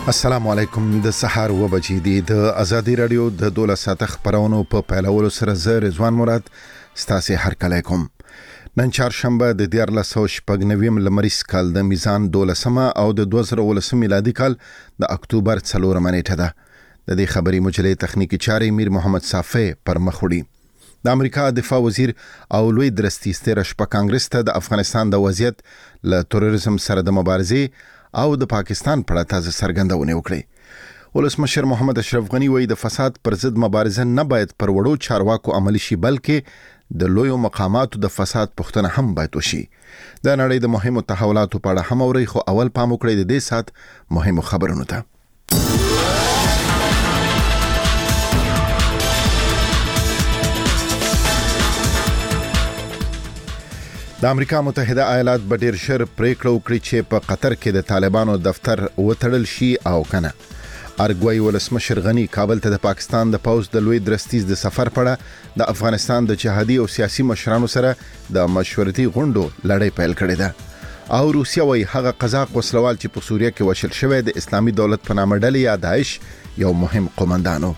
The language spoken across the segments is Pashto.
السلام علیکم. د سحر و بجې دي د ازادي رادیو د 12 ساعت خبرونو په پیلولو سره زه رضوان مراد ستاسو هر کله کوم. نن چهارشنبه د 1490 لمریز کال د میزان 12 او د 2019 میلادي کال د اکتوبر 4 نیټه ده. د دې خبري مجلې تخنیکی چارې میر محمد صافی پر مخوړي. د امریکا دفاع وزیر او لوی درستی سترش په کانګرس ته د افغانستان د وضعیت له تروریزم سره د مبارزې او د پاکستان په اړه تازه څرګندونه وکړه. ولسمشر محمد اشرف غنی وایي د فساد پر ضد مبارزه نه باید پر وړو چارواکو عملی شي بلکې د لویو مقاماتو د فساد پوښتنه هم باید وشي. د نړۍ د مهمو تحولاتو په اړه هم اوري خو اول پام وکړئ د دې سات مهمو خبرونو ته. د امریکا متحده ایالات به ډیر ژر پریکړه وکړي چې په قطر کې د طالبانو دفتر وتړل شي او کنه. ارګوي ولسمشر غنی کابل ته د پاکستان د پوز د لوی درستیز د سفر پړه د افغانستان د جهادي او سیاسي مشرانو سره د مشورتي غونډو لړۍ پیل کړې ده. او روسیا وايي هغه قزاق وسلوال چې په سوریه کې وشل شوی د اسلامي دولت په نامه ډلې یا داعش یو مهم قومندانو.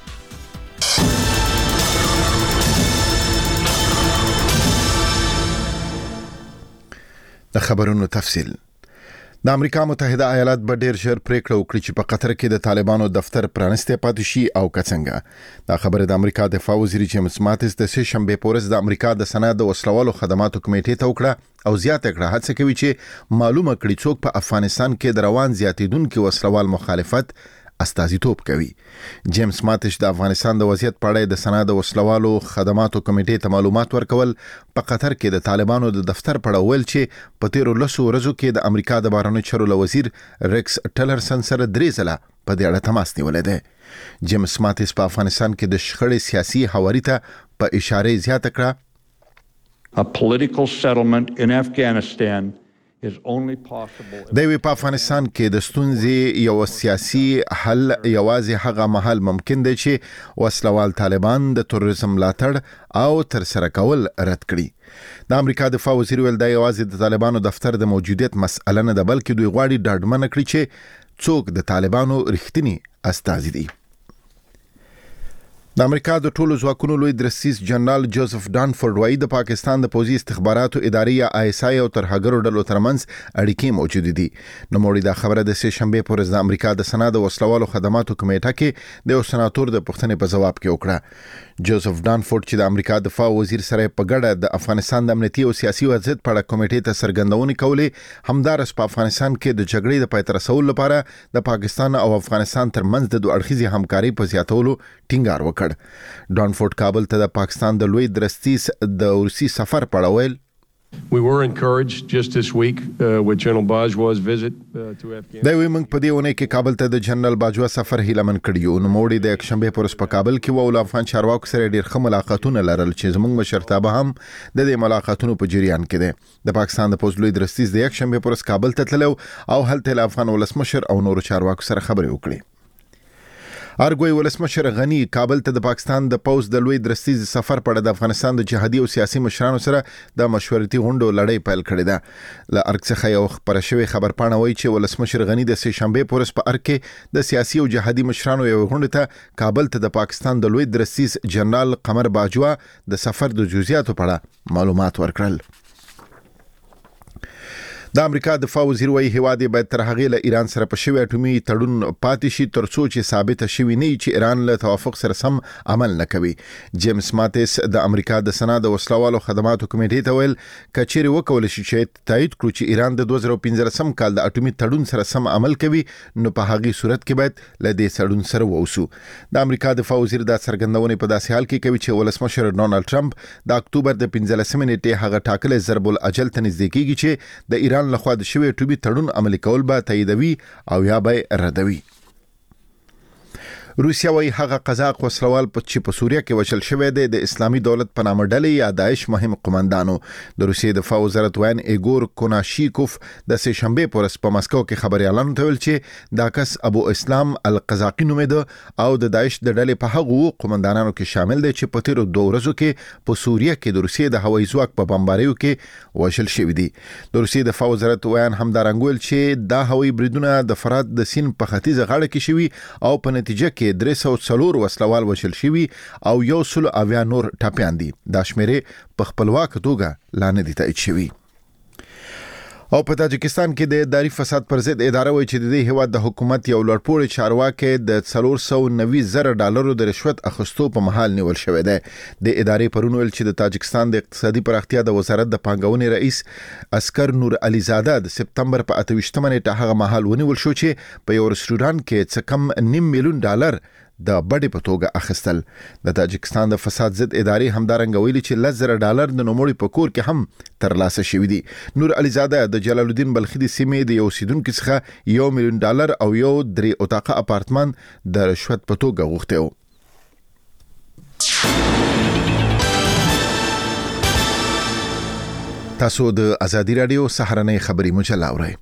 د خبرونو تفصیل. د امریکا متحده ایالات به ډیر ژر پریکړه وکړي چې په قطر کې د طالبانو دفتر پرانسته پاتې شي او کڅنګه. دا خبره د امریکا دفاع وزیر جیمز ماتس د سه شنبه پورز د امریکا د صنعت د وسلوالو خدماتو کمیټې ته وکړه او زیاته کړه هڅه کوي چې معلومه کړي څوک په افغانستان کې د روان زیاتیدونکو وسلوال مخالفت استازیتوب کوي. جیمز ماتش د افغانستان د وضعیت په اړه د صنعت د وسلوالو خدماتو کمیټې ته معلومات ورکول په قطر کې د طالبانو د دفتر په اړه ویل چې په تیرو لسو ورځو کې د امریکا د بهرنیو چارو وزیر ریکس ټلرسن سره درې ځله په دې اړه تماس نیولې ده. جیمز ماتش په افغانستان کې د شخړې سیاسي حواري ته په اشاره زیاته کړه. A political settlement in Afghanistan دوی په افغانستان کې د ستونزې یو سیاسي حل یوازې هغه مهال ممکن دی چې وسلوال طالبان د تروریزم ملاتړ او تر سره کول رد کړي. د امریکا دفاع وزیر ویل دا یوازې د طالبانو دفتر د موجودیت مسأله نه ده بلکې دوی غواړي ډاډمنه کړي چې څوک د طالبانو رښتینی استازي دي. د امریکا د ټولو ځواکونو لوی درستیز جنرال جوزف ډانفورد وايي د پاکستان د پوځي استخباراتو ادارې یا ISI او ترهګرو ډلو ترمنځ اړیکې موجود دي. نو موږ د خبره د سه شنبه پورز د امریکا د صنعت د وسلوالو خدماتو کمیټه کې د یو سناتور د پوښتنې په جواب کې وکړه. جوزف ډانفورد چې د امریکا دفاع وزیر سره په ګډه د افغانستان د امنیتي او سیاسي وضعیت په اړه کمیټې ته څرګندونې کولې همدارس په افغانستان کې د جګړې د پای ته رسولو لپاره د پاکستان او افغانستان ترمنځ د دوه اړخیزې همکارۍ په زیاتولو ټینګار وکړ. ډانفورد کابل ته د پاکستان د لوی درستیز د روسي سفر پړاویل. We were encouraged just this week with General Bajwa's visit to Afghanistan. دا وی موږ په دې ونه کې کابل ته د جنرال باجوا سفر هیلمن کړیو. نو موږ د یکشنبه پورس په کابل کې وو افغان چارواکو سره ډیر ښه ملاقاتونه لرل چې زموږ مشرتابه هم د دې ملاقاتونو په جریان کې ده. د پاکستان د پوز لوی درستیز د یکشنبه پورس کابل ته تللو او هلته له افغان ولسمشر او نور چارواکو سره خبرې وکړي. ارګوي ولسمشر غنی کابل ته د پاکستان د پوز د لوی درستیز سفر په اړه د افغانستان د جهادي او سیاسي مشرانو سره د مشورتي غونډو لړۍ پیل کړې ده. له ارګ څخه یو خبره شوی خبر پاڼه وایي چې ولسمشر غنی د سه شنبه پورس په ارګ کې د سیاسي او جهادي مشرانو یو غونډه ته کابل ته د پاکستان د لوی درستیز جنرال قمر باجوا د سفر د جزئیاتو په اړه معلومات ورکړل. د امریکا دفاع وزیر وايي هوادي باید تر هغه له ایران سره په شوی اټومي تړون پاتې شي ترڅو چې ثابت شي نه چې ایران له توافق سره سم عمل نه کوي. جیمز ماتس د امریکا د صنعت د وسلوالو خدماتو کمیټې ته ویل کچېری وکول شي چې تایید کړي چې ایران د 2015 کال د اټومي تړون سره سم عمل کوي نو په هغه صورت کې باید له دې تړون سره ووسو. د امریکا دفاع وزیر دا څرګندونه په داسې حال کې کوي چې ولسمشر ډونالد ټرمپ د اکتوبر د 15 نیټه هغه ټاکل ضرب الاجل ته نږدې کیږي چې د ایران لخوا د شوی ټوبي تړون عملي کول به تاییدوي او یا به ردوي. روسیا وايي هغه قزاق وسلوال چې په سوریه کې وشل شوی دی د اسلامي دولت په نامه ډلې یا داعش مهم قومندانو. د روسیې دفاع وزارت وین ایګور کوناشیکوف د سه شنبه پر ورځ په مسکو کې خبريالانو ته ویل چې دا کس ابو اسلام القزاقي نومېده او د داعش د ډلې په هغو قومندانانو کې شامل دی چې په تیرو 2 ورځو کې په سوریه کې د روسیې د هوایي ځواک په بمباریو کې وشل شوی دی. د روسیې دفاع وزارت وین همدارنګ ویل چې دا هوایي بریدونه د فرات د سین په ختیځه غاړه کې شوي او په نتیجه کې 304 وسلوال وشل شوي او 100 نور ټاپیان دي. دا شمیرې په خپلواک توګه لا نه دي تایید شوي. او په تاجکستان کې د اداري فساد پر ضد اداره وایي چې د دې هیواد د حکومت یو لوړپوړی چارواکي د $490,000 د رشوت اخیستو په محل نیول شوی دی. د ادارې پرون ویل چې د تاجکستان د اقتصادي پراختیا د وزارت د پانګونې رئیس اسکر نور علي زاده د سپتمبر په 28 نیټه هغه محل ونیول شو چې په یو رستوران کې څه کم $9 ملیون د بډې په توګه اخیستل. د تاجکستان د فساد ضد ادارې همدارنګ ویلي چې $10,000 د نوموړي په کور کې هم ترلاسه شوي دي. نور علي زاده د جلال الدین بلخي د سیمې د یو اوسیدونکو څخه $1 ملیون او یو 3 اتاقه اپارتمان د رشوت په توګه غوښته و. تاسو د ازادي رادیو سهارنۍ خبري مجله اورئ.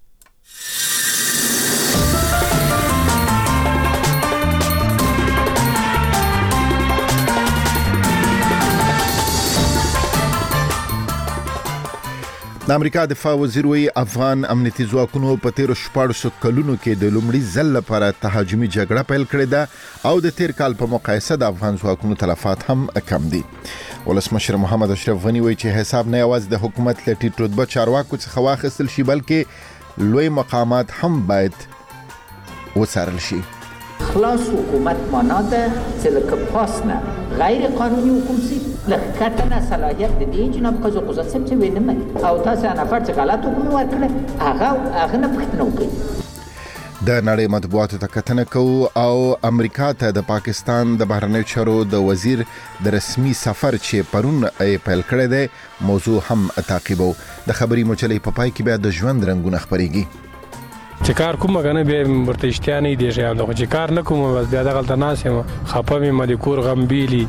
د امریکا دفاع وزیر وی افغان امنیتي ځواکونو په تیر 14 کلونو کې د لومړي ځل لپاره تهاجمي جګړه پیل کړې ده او د تیر کال په مقایسه د افغان ځواکونو تلفات هم کم دي. ولسمشر محمد اشرف غنی وی چې حساب نه یوازې د حکومت له ټیټ رتبه چارواکو څخه واخیستل شي بلکې لوی مقامات هم باید وڅارل شي. خلاص حکومت معنا ده چې لکه پاسنه غیر قانوني حکومت سي لکه صلاحیت د دې جناب قضا قضا سم چې وینم او تاسو نه فرض چې غلط حکم ورکړي هغه نه پښتنو کوي. د نړۍ مطبوعاتو ته کتنه کوو او امریکا ته د پاکستان د بهرنیو چارو د وزیر د رسمي سفر چې پرون پیل کړی دی موضوع هم تعقیبو. د خبري مجلې په پای کې بیا د ژوند رنگونه خبريږي. چې کار کوم غنه به ورته اشتیا نه دی چې کار نه کوم بس بیا د غلطه ناسم خپه مې مې کور غم بیلی.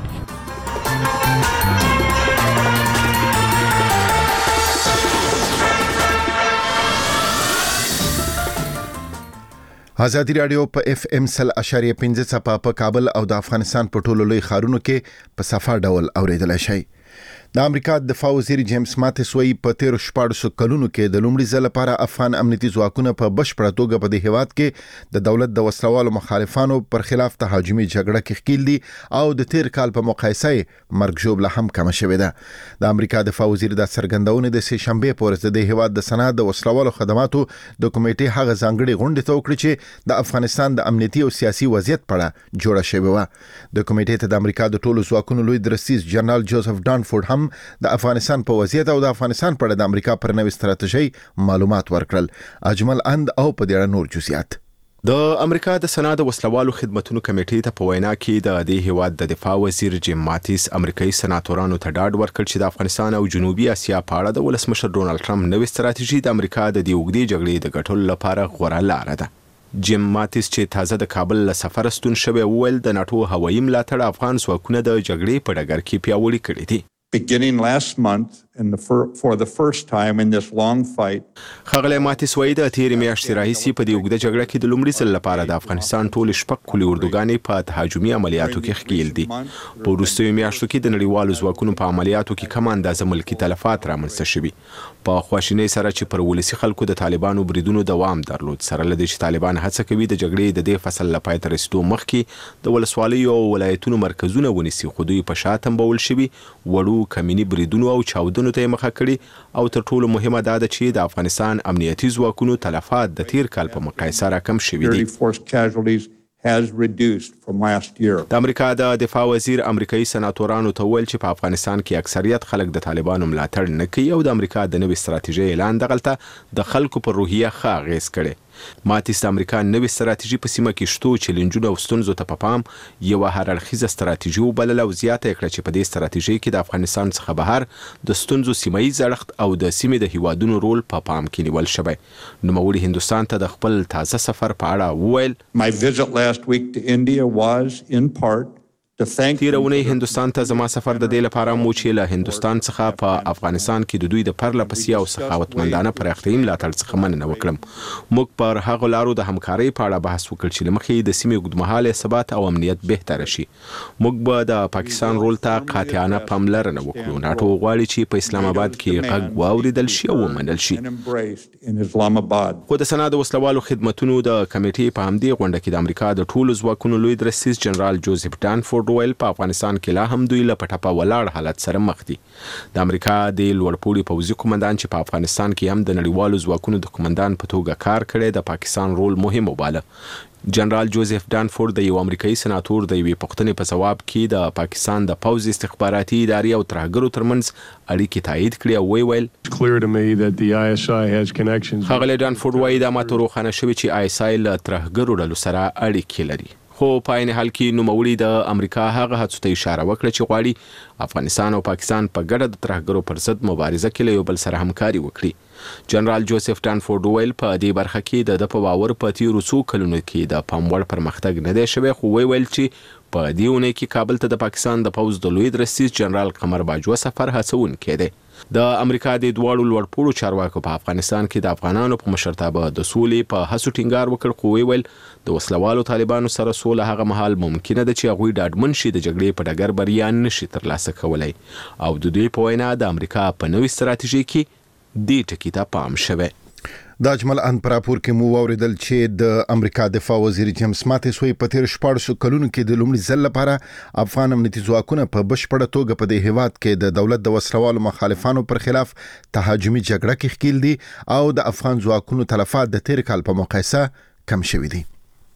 ازادي رادیو په FM 100.5 صفه په کابل او د افغانستان په ټولو لوی ښارونو کې په صفه ډول اوریدل شي. د امریکا دفاع وزیر جیمز ماتیس وی په تیر 14 کلونو کې د لومړي ځل لپاره افغان امنیتي ځواکونه په بشپړه توګه په دې هیواد کې د دولت د وسلوالو مخالفانو پر خلاف تهاجمي جګړه کې ښکیل دي او د تیر کال په مقایسه مرګ ژوبله هم کم شوې ده. د امریکا دفاع وزیر د څرګندونې د سه شنبه په ورځ د هیواد د صنعت د وسلوالو خدماتو د کمیټې هغه ځانګړي غونډه ته وکړه چې د افغانستان د امنیتي او سیاسي وضعیت په اړه جوړه شوې و. د کمیټې ته د امریکا د ټولو ځواکونو لوی درسیز جنرال جوزف ډانفورد هم د افغانستان په وضعیت او د افغانستان په اړه د امریکا پر نوې ستراتیژي معلومات ورکړل. اجمل اند او په دې اړه نور جزئیات. د امریکا د صنعت وسلوالو خدماتو کمیټې ته په وینا کې د دې هیواد د دفاع وزیر جیم ماتیس امریکایي سناتورانو ته ډاډ ورکړ چې د افغانستان او جنوبي اسیا په اړه د ولسمشر ډونالد ټرمپ نوې ستراتیژي د امریکا د دې اوږدې جګړې د ګټلو لپاره غوره لار ده. جیم ماتیس چې تازه د کابل له سفر ستون شوی وویل د ناتو هوایي ملاتړ افغان ځواکونه د جګړې په ډګر کې پیاوړي کړي دي. Beginning last month and for the first time in this long fight. خغله ماتیس وای د تیر میاشتې راهیسې په دې اوږده جګړه کې د لومړي ځل لپاره د افغانستان ټول شپږ کلي اردوګانې په تهاجمي عملیاتو کې ښکیل دي. په وروستیو میاشتو کې د نړیوالو ځواکونو په عملیاتو کې کم اندازه ملکي تلفات رامنځته شوي. په خواشینۍ سره چې پر ولسي خلکو د طالبانو بریدونو دوام درلود سره لدې چې طالبان هڅه کوي د جګړې د دې فصل لپاره تر رسیدو مخکې د ولسوالیو او ولایتونو مرکزونه ونیسي خو دوی په شاتم بول شوي وړو کمینی بریدونو او چاودنو ته مخه کړي او تر ټولو مهمه دا ده چې د افغانستان امنیتي ځواکونو تلفات د تیر کال په مقایسه راکم شوي دي. د امریکا د دفاع وزیر امریکایي سناتورانو ته ویل چې په افغانستان کې اکثریت خلک د طالبانو ملاتړ نه کوي او د امریکا د نوې ستراتیژۍ اعلان دغلته د خلکو پر روحیه ښه اغیز کړي. ماتیس د امریکا نوې ستراتیژي په سیمه کې شتو چیلنجونو او ستونزو ته په پام یوه هر اړخیزه ستراتیژي وبلله او زیاته کړه چې په دې ستراتیژي کې د افغانستان څخه بهر د ستونزو سیمه ییز اړخ او د سیمې د هیوادونو رول په پام کې نیول شوی. نوموړي هندوستان ته د خپل تازه سفر په اړه وویل My visit last week to India was in part تیره اونۍ هندوستان ته زما سفر د دې لپاره مو چې له هندوستان څخه په افغانستان کې د دوی د پرله پسې او سخاوتمندانه پراختیايي ملاتړ څخه مننه وکړم. موږ پر هغو لارو د همکارۍ په اړه بحث وکړ چې له مخې د سیمې اوږدمهاله ثبات او امنیت بهتره شي. موږ به د پاکستان رول ته قاطعانه پاملرنه وکړو. ناټو غواړي چې په اسلام آباد کې غږ واوریدل شي او ومنل شي. خو د سنا د وسلوالو خدمتونو د کمیټې په همدې غونډه کې د امریکا د ټولو ځواکونو لوی درستیز جنرال جوزف ډانفورد ویل په افغانستان کې لا هم دوی له پټه ولاړ حالت سره مخ دي. د امریکا د لوړپوړي پوځي قومندان چې په افغانستان کې هم د نړیوالو ځواکونو د قومندان په توګه کار کړی د پاکستان رول مهم وباله. جنرال جوزف ډانفورد د یو امریکایي سناتور د یوې پوښتنې په ځواب کې د پاکستان د پوځ استخباراتي ادارې او ترهګرو ترمنځ اړیکې تایید کړې او ویل ښاغلی ډانفورد وایي دا ماته روښانه شوي چې ISI له ترهګرو ډلو سره اړیکې لري. خو په عین حال کې نوموړي د امریکا هغه هڅو ته اشاره وکړه چې غواړي افغانستان او پاکستان په ګډه د ترهګرو پر ضد مبارزه کې له یو بل سره همکاري وکړي. جنرال جوزف ډانفورد ویل په دې برخه کې د باور په تیرو څو کلونو کې د پام وړ پرمختګ نه دی شوی. خو ویل چې په دې اونۍ کې کابل ته د پاکستان د پوځ د لوی درستیز جنرال قمر باجوه سفر هڅونکی دی. د امریکا د دواړو لوړپوړو چارواکو په افغانستان کې د افغانانو په مشرتابه د سولې په هڅو ټینګار وکړ. خو ویل د وسلوالو طالبانو سره سوله هغه مهال ممکنه ده چې هغوی ډاډمن شي د جګړې په ډګر بریا نشي ترلاسه کولی. او د دوی په وینا د امریکا په نوې ستراتیژي کې دې ټکي ته پام شوی. د اجمل ان پراپور کې مو اوریدل چې د امریکا دفاع وزیر جیمز ماتیس وی په تیر 14 کلونو کې د لومړي ځل لپاره افغان امنیتي ځواکونه په بشپړه توګه په دې هیواد کې د دولت د وسلوالو مخالفانو پر خلاف تهاجمي جګړه کې ښکیل دي او د افغان ځواکونو تلفات د تیر کال په مقایسه کم شوي دي.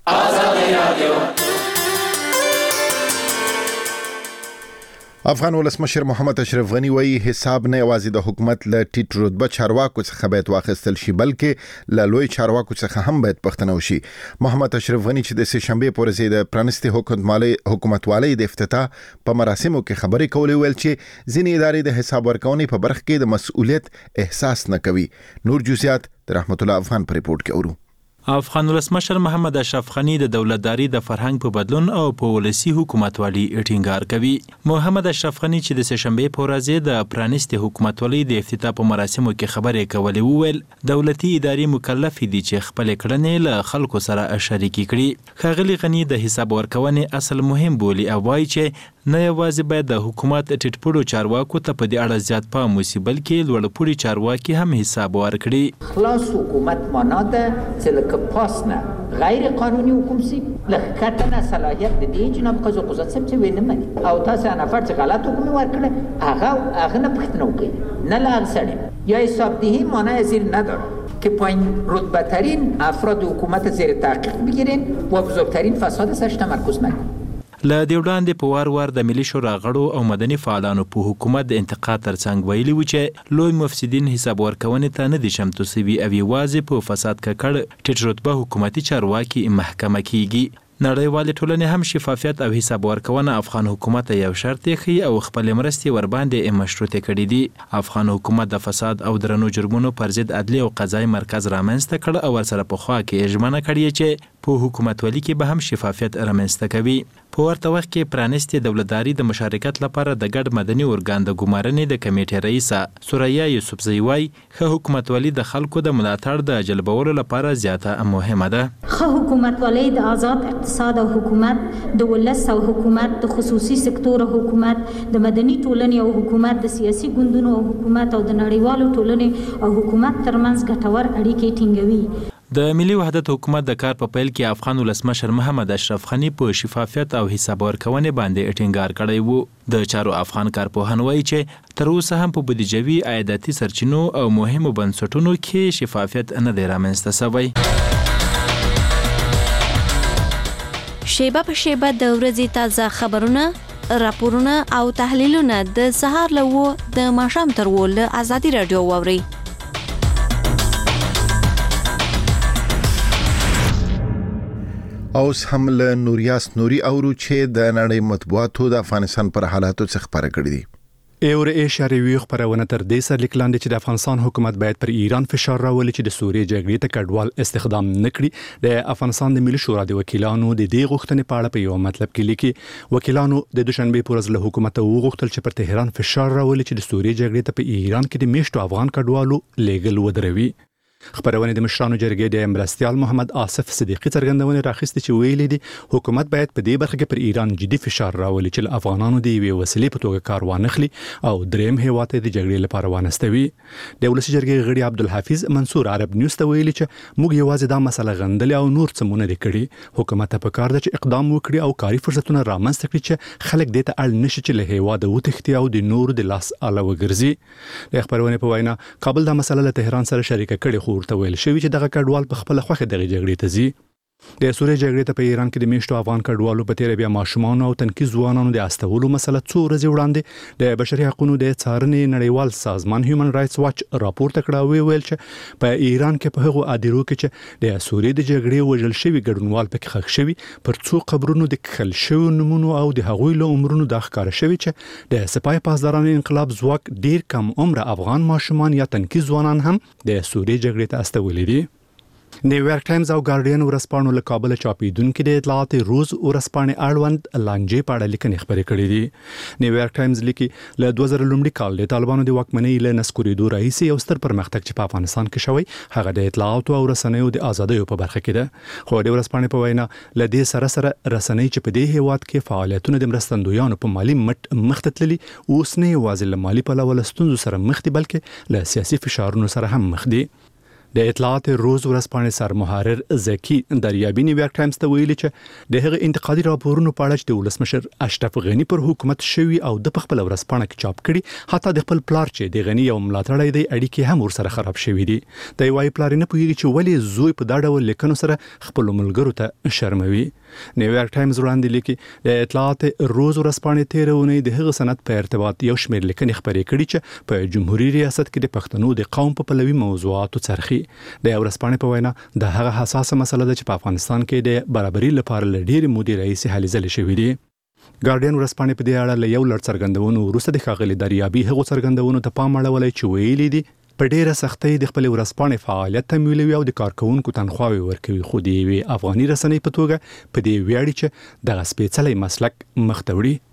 افغان ولسمشر محمد اشرف غنی وایي حساب نه یوازې د حکومت له ټیټ رتبه چارواکو څخه باید واخیستل شي بلکې له لوی چارواکو څخه هم باید پوښتنه وشي. محمد اشرف غنی چې د سه شنبه پر ورځ د پرانستي حکومتوالۍ د افتتاح په مراسمو کې خبرې کولې ویل چې ځینې ادارې د حساب ورکونې په برخه کې د مسؤلیت احساس نه کوي. نور جزئیات د رحمت الله افغان په ریپورت کې اورو. افغان ولسمشر محمد اشرف غنی د دولتداري د فرهنګ په بدلون او په ولسی حکومتوالي ټینګار کوي. محمد اشرف غنی چې د سهشنبه په ورځ د پرانستي حکومتوالي د افتتاح په مراسمو کې خبرې کولې وویل دولتي ادارې مکلف دي چې خپل کړنې له خلکو سره شریکي کړي. ښاغلي غنی د حساب ورکونې اصل مهم بولي او وایي چې نه یوازې باید د حکومت ټیټپوړو چارواکو ته په دې اړه زیات پام وشي بلکې لوړپوړي چارواکي هم حساب ورکړي. خلاص حکومت معنا ده چې پاسنه غیر قانوني حکومت سي لکټنه صلاحیت د دې جناب قضا قضات سم چې وینم او تاسو نه فرض غلط حکم ورکړه هغه نه پختنه وکړي نه لا سړی یا حساب دهی معنی زیر نداره که پایین رتبه ترین افراد حکومت زیر تحقیق بگیرین و بزرگترین فساد سرش تمرکز نکنین. له دې وړاندې په وار د ملي شورا غړو او مدني فعالانو په حکومت د انتقاد ترڅنګ ویلي و چې لوی مفسدین حساب ورکونې ته نه دي چمتو سوي او یوازې په فساد ککړ ټیټ رتبه حکومتي چارواکي محکمه کیږي. نړیوالې ټولنې هم شفافیت او حساب ورکونه افغان حکومت یو شرط یې او خپل مرستې ورباندې مشروطه کړې دي. افغان حکومت د فساد او درنو جرمونو پر ضد عدلي او قضایي مرکز رامنځته کړ او ورسره په خوا کې ژمنه کړې چې په حکومتولي کې به هم شفافیت رامنځته کوي. په ورته وخت کې پرانستي دولتداري د مشارکت لپاره د ګډ مدني ارګان د ګمارنې د کمیټې رئیسه سوریا یوسفزۍ وایي ښه حکومتولي د خلکو د ملاتړ د جلبولو لپاره زیاته مهمه ده. ښه حکومتولي د آزاد اقتصاد او حکومت د ولس او حکومت د خصوصي سکتور او حکومت د مدني ټولنې او حکومت د سیاسي ګوندونو او حکومت او د نړیوالو ټولنې او حکومت ترمنځ ګټور اړیکې ټینګوي. د ملي وحدت حکومت د کار په پیل کې افغان ولسمشر محمد اشرف غنی په شفافیت او حساب ورکونې باندې ټینګار کړی وو. د چارو افغان کارپوهان وایي چې تر اوسه هم په بودیجوي عایداتي سرچینو او مهمو بنسټونو کې شفافیت نه دی رامنځته شوی. شیبه په شیبه د ورځې تازه خبرونه، راپورونه او تحلیلونه د سهار له 9 د ماښام تر 10 له ازادي رادیو واورئ. اوس هم له نوریاس نوري اورو چې د نړۍ مطبوعاتو د افغانستان پر حالاتو څخه خبره کړې دي. اور ایشاریوی خبرونه تر دې سره لیکلاندې چې د افغانستان حکومت باید پر ایران فشار راولي چې د سوریې جګړې ته کډوال استخدام نکړي. د افغانستان د ملي شورا د وکیلانو د دې غوښتنې په اړه په یو مطلب کې لیکي وکیلانو د دوشنبه پر ورځ له حکومت وغوښتل چې پر تهران فشار راولي چې د سوریې جګړې ته په ایران کې د میشتو افغان کډوالو لیږل ودروي. خبرونه د مشرانو جرګې د مرستيال محمد آصف صدیقی څرګندونه راخسته چې ویلي دي حکومت باید په دې برخه کې پر ایران جدي فشار راولي چې افغانانو د یوې وسیلې په توګه کار وانخلي او دریم هیواد ته د جګړې لپاره وانستوي. د ولسی جرګې غړي عبدالحفیظ منصور عرب نیوز ته ویلي چې موږ یوازې دا مسله غندلې او نور څمونه لري. حکومت ته پکار ده چې اقدام وکړي او کاري فرصتونه رامنځته کړي چې خلک دې ته اړ نشي چې له هیواد وتښتي او د نور د لاس اله وګرځي. د خبرونه په وینا کابل دا مسله له تهران سره شریکه کړي خو ورته ویل شوی چې دغه کډوال په خپل خوخه دغه جګړې ته ځي. د سوریې جګړې ته په ایران کې د میشتو افغان کډوالو په تیر بیا ماشومان او تنکي ځوانانو د استولو مسله څو ورځې وړاندې د بشري حقوقو د څارنې نړیوال سازمان هیومن رائټس واچ راپور تکړه ویل چې په ایران کې په هغو ادیرو کې چې د سوریې د جګړې وژل شوی ګډونوال پکې ښخ شوی پر څو قبرونو د کل شوی نمونه او د هغوی له عمرونو د ښکار شوی چې د سپای پاسدارانو انقلاب ځواک ډیر کم عمر افغان ماشومان یا تنکي ځوانان هم د سوریې جګړې ته استولې دي. نیویارک ټایمز او ګارډین ورسپانو له کابل چاپیدونکو د اطلاعات روز ورسپانې اړوند لانجې په اړه لیکنې خبرې کړې دي. نیویارک ټایمز لیکي له 2000 لومړي کال د طالبانو د واکمنۍ له نسکورېدو راهیسې یو ستر پرمختګ چې په افغانستان کې شوی هغه د اطلاعات او رسنیو د ازادۍ په برخه کې ده. خو د ورسپانې په وینا له دې سره رسنۍ چې په دې هیواد کې فعالیتونه د مرستندویانو په مالی مختتللي اوس نه یوازې له مالی پلوه له ستونزو سره مخ دي بلکې له سیاسي فشارونو سره هم مخ دي. د اطلاعات روز ورسپانې سر محرر زکی دریابی نیویارک ټایمز ته ویلي چې د هغه انتقادي راپورونو په اړه چې د ولسمشر اشرف غنی پر حکومت شوی او د خپل ورسپانه کې چاپ کړي حتی د خپل پلار چې د غنی یو ملاتړی دی اړیکې هم ورسره خراب شوې دي. د وای پلار نه پوهیږي چې ولې زوی په دا ډول لیکنو سره خپل ملګرو ته شرموي. نیویارک ټایمز وړاندې لیکي د اطلاعات روز ورسپانې تیرونه د هغه سند په ارتباط یو شمېر لیکنې خبرې کړي چې په جمهوریت ریاست کې د پښتنو د قوم په پلوي موضوعاتو څرخي. د ورسپانې په وینا د هغه حساسه مسله ده چې په افغانستان کې د برابرۍ لپاره لډېر مودې رئیس هلي ځلې شوې دي. ګارډین ورسپانې په دې اړه له یو لړ څرګندونو وروسته د ښاغلي دریابي هغو څرګندونو ته پام اړولی چې ویلي دي په ډیره سختۍ د خپل ورسپانې فعالیت تمویلوي او د کارکونکو تنخواوي ورکوي خو د یوې افغاني رسنۍ په توګه په دې ویاړي چې دغه سپېڅلی مسلک مخ ته وړي.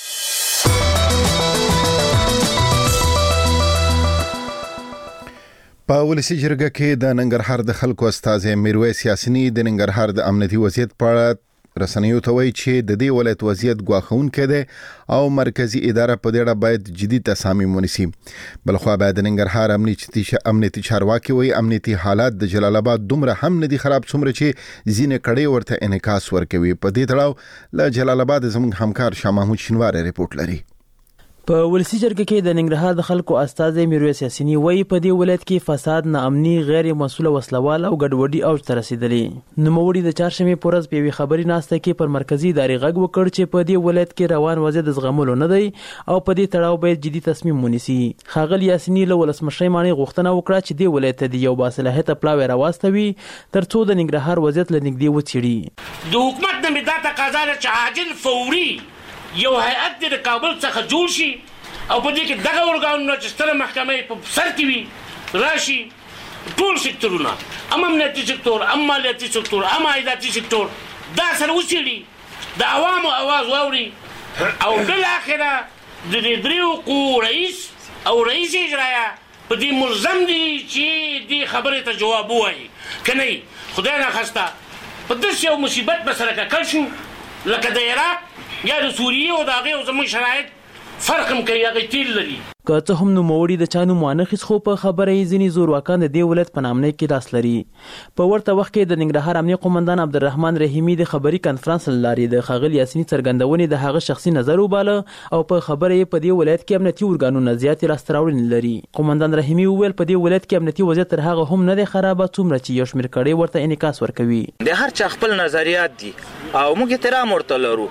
په ولسی جرګه کې د ننګرهار د خلکو استازي میرویس یاسینی د ننګرهار د امنیتي وضعیت په اړه رسنیو ته وایي چې د دې ولایت وضعیت ګواښونکی دی او مرکزی اداره په دې اړه باید جدي تصامیم ونیسي. بلخو باید د ننګرهار امنیتي چارواکي وایي امنیتي حالات د جلال آباد دومره هم نه دي خراب څومره چې ځینې کړۍ ورته انعکاس ورکوي. په دې تړاو له جلال آباد زموږ همکار شاه محمود شینواری رپورټ لري. په ولسی جرګه کې د ننګرهار د خلکو استازي میرویس یاسینی وایي په دې ولایت کې فساد، ناامني، غیر مسؤل وسلوال او ګډوډي اوج ته رسیدلې. نوموړي د چهارشنبې په ورځ په یوې خبري ناسته کې پر مرکزی ادارې غږ وکړ چې په دې ولایت کې روان وضعیت د زغملو نه دی او په دې تړاو باید جدي تصمیم ونیسي. ښاغلي یاسینی له ولسمشر مانی غوښتنه وکړه چې دې ولایت ته د یو باصلاحیته پلاوی راوستوي ترڅو د ننګرهار وضعیت له نږدې وڅېړي. د حکومت نه دا تقاضا ده چې عاجل فوري یو هیئت د کابل څخه جوړ شي او په دې کې دغه ارګانونه چې ستره محکمه په سر کې وي راشي ټول سکتورونه ام امنیتي سکتور، ام مالیاتي سکتور، ام عایداتي سکتور دا سره وڅېړي، د عوامو اواز واوري او بالاخره د دې دریو قوو رئیس او رئیس اجرایه په دې ملزم دي چې دې خبرې ته جواب ووایي. که نه خدای ناخواسته په داسې یو مصیبت به سره ککړ شو لکه د عراق یا د سوریې او د هغې او زموږ شرایط فرق هم کوي، هغه تیل لري. که څه هم نوموړي د چا نوم وانخیست خو په خبره یې ځینې زورواکان د دې ولایت په نامنۍ کې لاس لري. په ورته وخت کې د ننګرهار امنیه قومندان عبدالرحمن رحیمي د خبري کنفرانس له لارې د ښاغلي یاسیني څرګندونې د هغه شخصي نظر وباله او په خبره یې په دې ولایت کې امنیتي ارګانونه زیاتې لاسته راوړنې لري. قومندان رحیمي وویل په دې ولایت کې امنیتي وضعیت تر هغه هم نه دی خرابه څومره چې یو شمېر کړۍ ورته انعکاس ورکوي. د هر چا خپل نظریات دي او موږ احترام ورته لرو،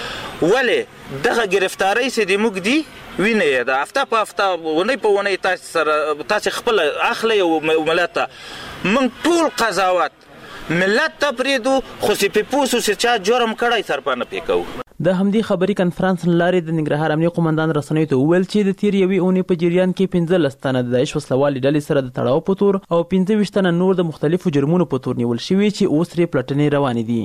ولې دغه گرفتاری چې د موږ دي وینه یې د هفته په هفته ونی په ونی تاسو خپل اخلي او ملت موږ ټول قضاوت ملت ته پرېږدو خو چې پې پوه سو چې چا جرم کړی سرپه نه پې کوو. د همدې خبري کنفرانس لارې د ننګرهار امنیه قومندان رسنیو ته وویل چې د تیر یوې اونۍ په جریان کې 15 تنه د داعش وسلوالې ډلې سره د تړاو په تور او 25 تنه نور د مختلفو جرمونو په تور نیول شوي چې اوس ترې پلټنې روانې دي.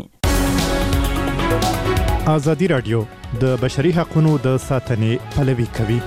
ازادي راډیو د بشري حقوقو د ساتنې پلوي کوي.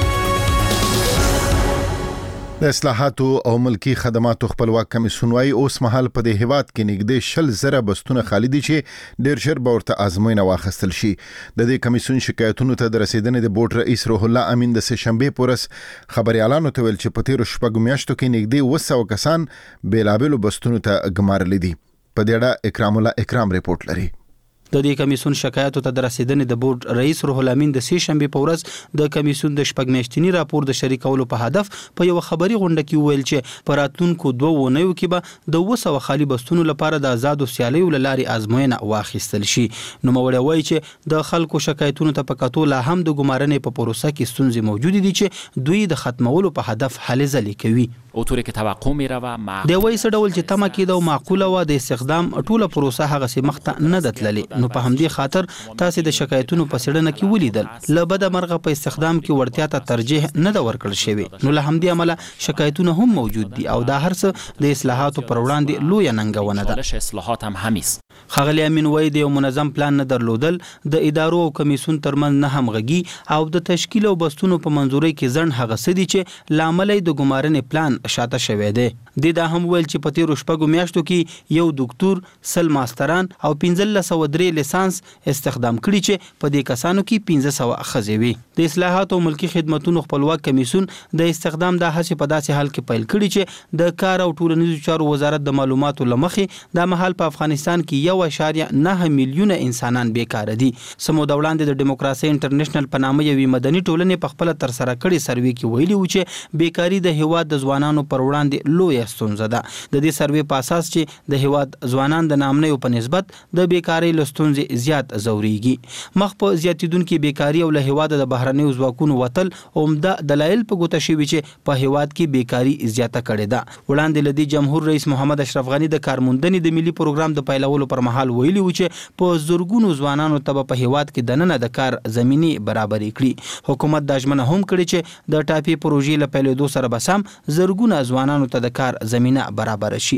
د اصلاحاتو او ملکی خدماتو خپلواک کمیسیون وايي اوس مهال په دې هیواد کې نږدې 60,000 بستونه خالي دي چې ډېر ژر به ورته ازموینه واخیستل شي. د دې کمیسیون شکایتونو ته د رسیدنې د بورډ رئیس روح الله امین د سهشنبه پورس خبريالانو ته ویل چې په تیر شپږ میاشتو کې نږدې 200 کسان بیلابېلو بستونو ته ګمارل دي. په دې اړه اکرام الله اکرام ریپورت لري. د دې کمیسیون شکایتو ته د رسیدنې د بورډ رئیس روح الله امین د سهشنبه په ورځ د کمیسیون د شپږ میاشتنی راپور د شریکولو په هدف په یو خبري غونډه کې ویل چې په راتلونکو 2 اونیو کې به د 200 خالي بستونو لپاره د آزادو سیالیو لارې ازموینه واخیستل شي. نو موړی وایي چې د خلکو شکایتونو ته په کتو لا هم د ګمارنې په پروسه کې ستونزې موجود دي چې دوی د ختمولو په هدف هلې ځلې کوي. اونطوری که توقع می‌روه د وایي څه ډول چې تمه کېده او معقوله و د استخدام ټوله پروسه هغه سي مخته نه دتللې. نو په همدې خاطر تاسو د شکایتونو په سړنه کې ولیدل لبد مرغه په استخدام کې ورتیا ته ترجیح نه د ورکړل شوی. نو له همدې عمله شکایتونه هم موجود دي او دا هرڅه د اصلاحاتو پر وړاندې لوی ننګونه ده. اصلاحات هم همیست. خغلی امین وای د یو منظم پلان نه درلودل د ادارو او کمیسیون ترمنځ نه همغږي او د تشکیل او بستونو په منځوري کې ځن هغه سدي چې لامل د ګمارنې پلان شاته شوی دی. دا هم ویل چې په تیر شپږو میاشتو کې یو ډاکټر سل ماستران او 1503 لیسانس استخدام کړي چې په دې کسانو کې 1500 ښځې وي. د اصلاحات او ملکی خدماتو خپلواک کمیسیون د استخدام د هڅې په داسې حال کې پیل کړي چې د کار او ټولنیزو چارو وزارت د معلوماتو لمخې د محل په افغانستان کې 1.9 میلیونه انسانان بیکاره دي. سمو د وړاندې د دیموکراسي انټرنیشنل په نامه یوې مدني ټولنې په خپل تر سره کړي سروې کې ویلي و چې بیکاری د هیواد د ځوانانو پر وړاندې لوی ستونزه ده. د دې سروې په اساس چې د هیواد ځوانان د نامنیو په نسبت د بیکاری لستونزې زیات زوريږي. مخ په زیاتیدونکو بیکاری او له هیواد د بهرنیو ځواکونو وتل عمده دلایل په ګوته شوي چې په هیواد کې بیکاری زیاته کړې ده. وړاندې لدی جمهور رئیس محمد اشرف غنی د کارموندنې د ملي پروګرام د پیلولو پر مهال ویلي و چې په زورګونو ځوانانو ته په هیواد کې دننه د کار زمینی برابرې کړي. حکومت د ژمنه هم کړې چې د ټاپي پروژې له پیلېدو سره به سم زرګونه ځوانانو ته د کار زمينه برابر شي.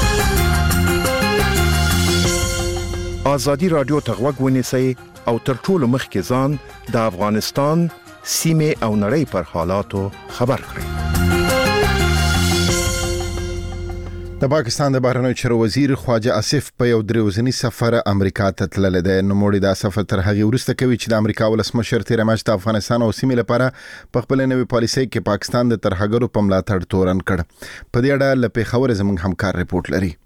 ازادي رادیو ته غوږ ونیسئ او تر ټولو مخکې ځان د افغانستان سیمه او نړۍ پر حالاتو خبر کړئ. د پاکستان د بهرنیو چارو وزیر خواجه آصف په یو دریوزنی سفر امریکا ته تللی دی. نو موړي دا سفر تر هغه وروسته کوي چې د امریکا ولسمشر تیر میاشت د افغانستان او سیمې لپاره په خپل نوې پالیسۍ کې پاکستان د ترهګرو په ملاتړ تورن کړ. په دې اړه له پیښور زموږ همکار ریپورت لري.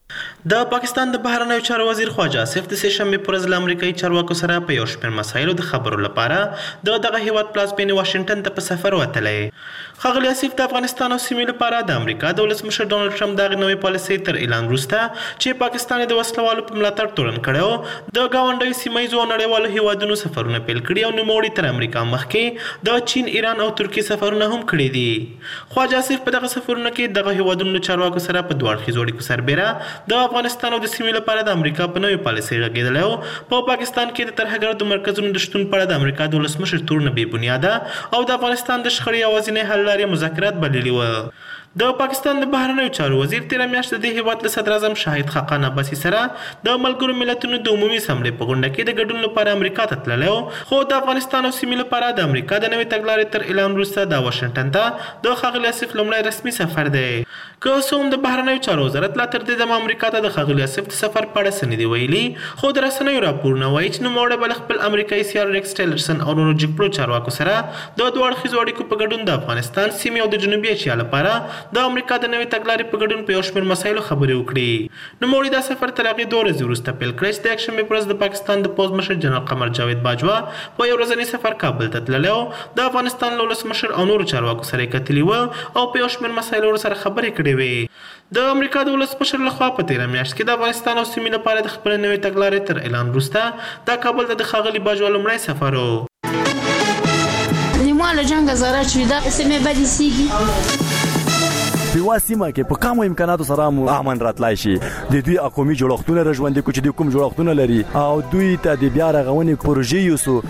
د پاکستان د بهرنیو چارو وزیر خواجه آصف د سهشنبه پر ورځ له امریکایي چارواکو سره په یو شمېر مسایلو د خبرو لپاره دغه هیواد پلازمینې واشنگټن ته په سفر وتلی. ښاغلي آصف د افغانستان او سیمې لپاره د امریکا د ولسمشر ډونالډ ټرمپ دغه نوې پالیسۍ تر اعلان وروسته چې پاکستان د وسلوالو په ملاتړ تورن کړی د ګاونډیو سیمهییزو او نړیوالو هیوادونو سفرونه پیل کړي او نوموړي تر امریکا مخکې د چین، ایران او ترکیې سفرونه هم کړي دي. خواجه آصف په دغه سفرونو کې دغه هیوادونو چارواکو سره په دوه اړخیزو اړیکو سربیره د افغانستان او د سیمې لپاره د امریکا په نوې پالیسۍ غږېدلی او په پاکستان کې د ترهګرو د مرکزونو د شتون په اړه د امریکا د ولسمشر تورونه بې بنیاده او د افغانستان د شخړې یوازینۍ حل لارې مذاکرات بللي وه. د پاکستان د بهرنیو چارو وزیر تیر میاشت د هیواد له صدر اعظم شاهد خاقان عباسي سره د ملګرو ملتونو د عمومي اسمبلې په غونډه کې د ګډون لپاره امریکا ته تللی خو د افغانستان او سیمې لپاره د امریکا د نوې تګلارې تر اعلان وروسته د واشنګټن ته د ښاغلي آصف لومړی رسمي سفر دی. که څه هم د بهرنیو چارو وزارت لا تر دې دمه امریکا ته د ښاغلي آصف د سفر په اړه څه نه دي ویلي، خو د رسنیو راپورونه وایي چې نوموړی به له خپل امریکایي سیال ریکس ټیلرسن او نورو جګپړو چارواکو سره د دوه اړخیزو اړیکو په ګډون د افغانستان سیمې او د جنوبي اسیا لپاره د امریکا د نوې تګلارې په ګډون په یو شمېر مسایلو خبرې وکړي. نوموړي دا سفر تر هغې 2 ورځې وروسته پیل کړی چې د یکشنبې په ورځ د پاکستان د پوځ مشر جنرال قمر جاوید باجوا په یو ورځني سفر کابل ته تللی و، د افغانستان له ولسمشر او نورو چارواکو سره یې کتلي وه او په یو شمېر مسایلو ورسره خبرې کړې وې. د امریکا د ولسمشر لخوا په تیره میاشت کې د افغانستان او سیمې لپاره د خپلې نوې تګلارې تر اعلان وروسته دا کابل ته د ښاغلي باجوا لومړی سفر و. Dis-moi, le Jean Gazara, tu es là, c'est mes balisigui. په واسمه کې په کوم امکاناتو سره امن راتلای شي د دوی قومي جوړښتونه رژوندې کو چې د کوم جوړښتونه لري او دوی ته د بیا رغونې پروژې یوسو.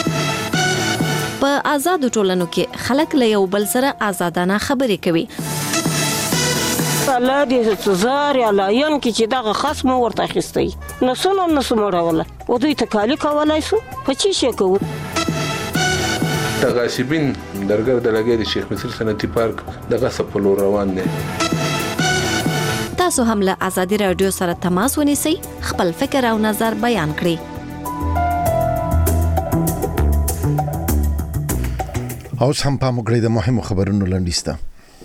په آزادو ټولنو کې خلک له یو بل سره آزادانه خبرې کوي. الله دې تزار یا لاین کې چې دغه خصم ورته اخیستی نسونه مړوله او دوی تکالی کولای شو په چی شي کوو. د غاصبین درګر د لګي د شیخ مصر صنعتي پارک د غصب په لور روان دي. تاسو هم له آزادي رادیو سره تماس ونیسئ، خپل فکر او نظر بیان کړئ. اوس هم پام وکړئ د مهمو خبرونو لنډیسته.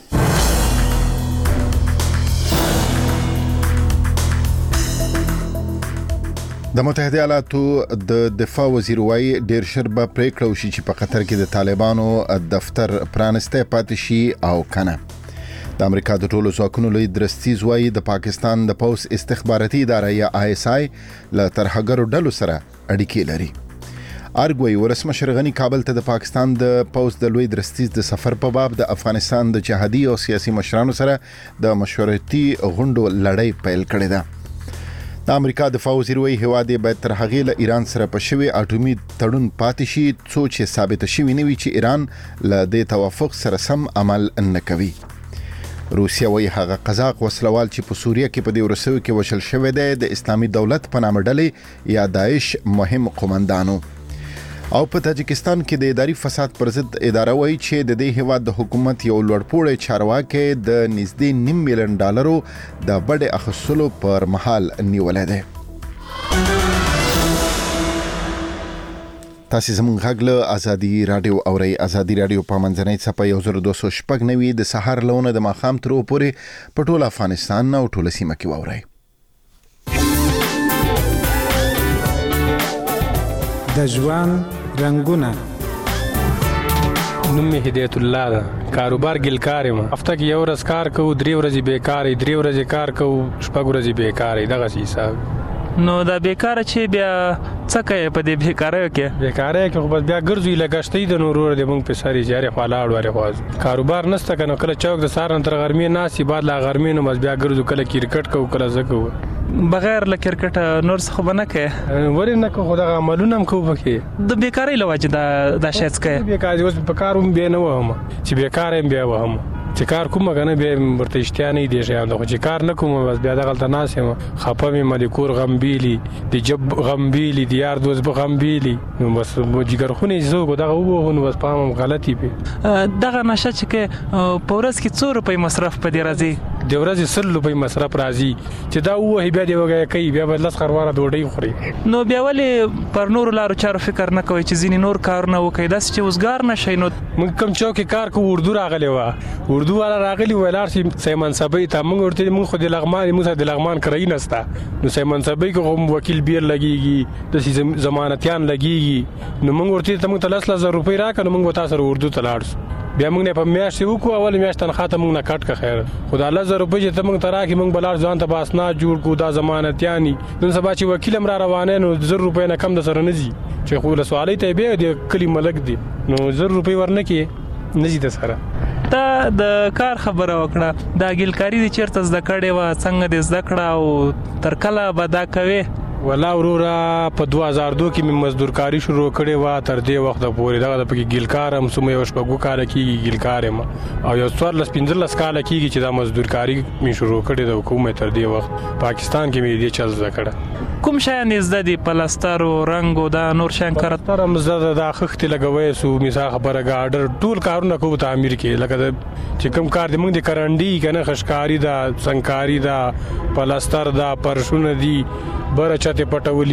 د متحده ایالاتو د دفاع وزیر وایي ډیر شر به پریکړه وشي چې په قطر کې د طالبانو دفتر پرانسته پاتې شي او کنه. د امریکا د ټولو ځواکونو لوی درستیز وایي د پاکستان د پولیس استخباراتي اداره یا ISI له ترهګرو ډلو سره اړیکې لري. ارګوي ولسمشر غنی کابل ته د پاکستان د پولیس د لوی درستیز د سفر په باب د افغانستان د جهادي او سیاسي مشرانو سره د مشورتي غونډو لړۍ پیل کړې ده. د امریکا دفاع وزیر وایي هیواد باید تر هغې له ایران سره په شوي اټومي تړون پاتې شي څو چې ثابته شوي نه وي چې ایران له دې توافق سره سم عمل نه کوي. روسیه وایي هغه قزاق وسلوال چې په سوریه کې په دې ورسوي کې وشل شوی دی د اسلامي دولت په نامه ډلې یا داعش مهم قومندانو. او په تاجکستان کې د اداري فساد پر ضد اداره وایي چې د دې هیواد د حکومت یو لوړپوړی چارواکي د نږدې $9 ملیون د بډې اخیستلو پر مهال نیولې ده. تاسو زموږ غږ له آزادي رادیو اورئ. آزادي رادیو په منځنۍ څپه 1296 د سهار لونه د ماښام تر پورې په ټول افغانستان او ټول سیمه کې واورئ. د ژوند رنگونه. نوم می هدایت الله ده. کاروبار ګلکار یم. هفته کې یو ورځ کار کوو، 3 ورځې بیکاري، 3 ورځې کار کوو، 6 ورځې بیکاري. دغه حساب. نو دا بیکار چې بیا څه کوي په دې بیکارۍ کې؟ بیکارۍ کې خو بس بیا ګرځوي لګشتې د نورو د موږ په ساري جاري خلاړ وره خواز. کاروبار نشته کنه کله چوک د سارن تر غرمې ناسي بعد لا غرمې نو بس بیا ګرځو کله کرکټ کوو کله زکو. بغیر له کرکټ نور څه خو نه کوي. ولې نه کوو دا عملونه هم کوو پکې. د بیکارۍ لواجه دا شاید کوي. بیکاري اوس په کاروم به نه وهم چې بیکار یم بیا وهم چې کار کوم کنه به ورته اشتیا نه دی شي دا چې کار نه کوم بس بیا دغلت ناس یم خپه مې د کور غم بیلی د جب غم بیلی د یار دوست به غم بیلی نو بس جګر خونی زوګو دغه وو نو بس پام غلطی په دغه نشه چې پورس کې 2 روپۍ مصرف په دی راځي د ورځې 100 روپۍ مصرف راځي چې دا وو بیا دی وګه کوي بیا بل لس خرواره ډوډۍ خوري نو بیا ولې پر نور لارو چارو فکر نه کوي چې ځینی نور کارونه وکړي داس چې وزګار نشي نو موږ کوم چوکي کار کو اردو راغلی و اردو والا راغلی ولار سي منصبي ته موږ ورته موږ خو د لغمان موږ د لغمان کرای نستا نو سي منصبي کوم وکیل بیر لګيږي د ضمانتيان لګيږي نو موږ ورته ته موږ 30,000 روپۍ راکړو موږ تاسو اردو ته لاړ بیا موږ نه په میاشت وکړو اول میاشت تنخواه ته موږ نه کټ کا خیر خدای 1000 روپۍ چې ته موږ تراکي موږ بلار ځان ته باسنا جوړ کو دا ضمانتياني نن سبا چې وکیل امر روانه نو 100 روپۍ نه کم د سره نزي چې خو له سوالي ته به د کلی ملک دي نو 100 روپۍ ورنه کې نزي د سره تا د کار خبره وکړه دا ګلکاری دي چیرته زده کړې و څنګه دې زده کړه او تر کله به دا کوي ولا ورورا په 2002 کې مې مزدورکاری شروع کړې و تر دې وخت پورې دا په ګلکار هم سمې وشپګو کال کې ګلکار ما او یو څوار لس 15 کال کې چې دا مزدورکاری مې شروع کړې د حکومت تر دې وخت پاکستان کې مې دې چل زکړه کوم شای نزد دي پلاستر او رنگ او دا نور شان کارتر هم زده دا خخت لګوي سو مثال خبره ګاډر ټول کارونه کوو تعمیر کې لکه چې کوم کار دې موږ د کرانډي کنه خشکاری دا څنګهکاری دا پلاستر دا پرشونه دي بره چاته پټولي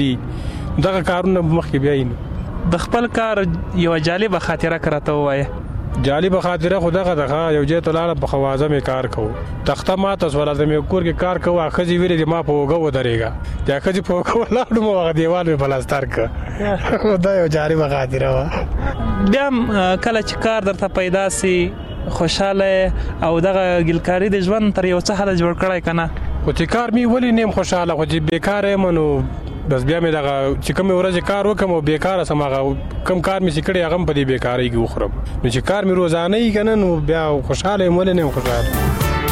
لاندې دغه کارونه مخکې بیاین د خپل کار یو جالب خاطره کراته وای جالب خاطره خدغه دغه یو ځای ته لاړم په خوازه مې کار کوو تخته ماته سوال زمې کور کې کار کوو اخځي ویلې ما په وګو درېګا دا اخځي په وګو لاړم هغه دیوال په پلاستر ک دا یو جالب خاطره وا بیا کله چې کار درته پیدا سي خوشاله او دغه ګلکاری د ژوند تر یو څه حد جوړ کړای کنه خو چې کار می ولې نیم خوشاله خو چې بیکار یم نو بس بیا مې دغه چې کوم ورځ کار وکم او بیکاره سم هغه کم کار مې سکړی هغه په دې بیکارۍ کې وخورم نو چې کار مې روزانه یې کنه نو بیا خوشاله یم ولې نه خوشاله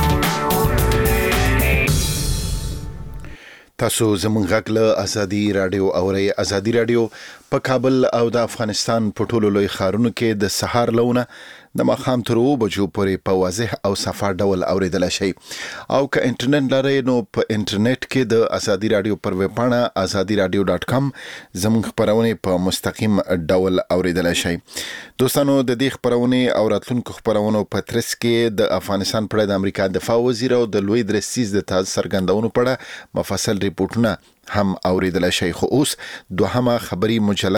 تاسو زموږ غږ له ازادي رادیو اورئ. ازادي رادیو په کابل او د افغانستان په ټولو لوی ښارونو کې د سهار لونه د ماښام تر 2 بجو پورې په واضح او صفا ډول اوریدل شي. او که انټرنیټ لرئ نو په انټرنیټ کې د ازادي رادیو پر ویب پاڼه azadiradio.com زموږ خبرونه په مستقیم ډول اوریدل شي. دوستانو د دې خبرونه او راتلونکو خبرونو په ترڅ کې د افغانستان پر د امریکا دفاع وزیر او د لوی درسیز د تاز سرګندونو په اړه مفصل ریپورتونه هم اوریدل شي. خو اوس دوهمه خبري مجله